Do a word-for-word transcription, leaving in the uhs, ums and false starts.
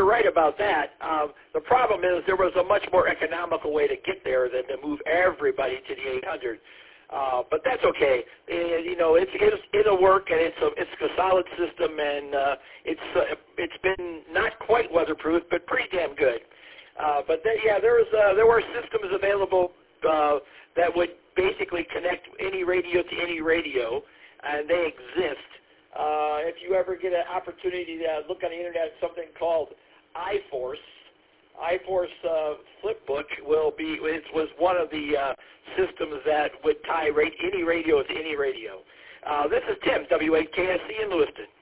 right about that. Um, the problem is there was a much more economical way to get there than to move everybody to the eight hundred. Uh, but that's okay. It, you know, it's, it's it'll work, and it's a it's a solid system, and uh, it's uh, it's been not quite weatherproof, but pretty damn good. Uh, but there, yeah, there was uh, there were systems available uh, that would basically connect any radio to any radio, and they exist. Uh, if you ever get an opportunity to look on the internet, something called iForce. iForce uh, Flipbook will be it was one of the uh, systems that would tie rate any radio to any radio. Uh, this is Tim, W eight K S C in Lewiston.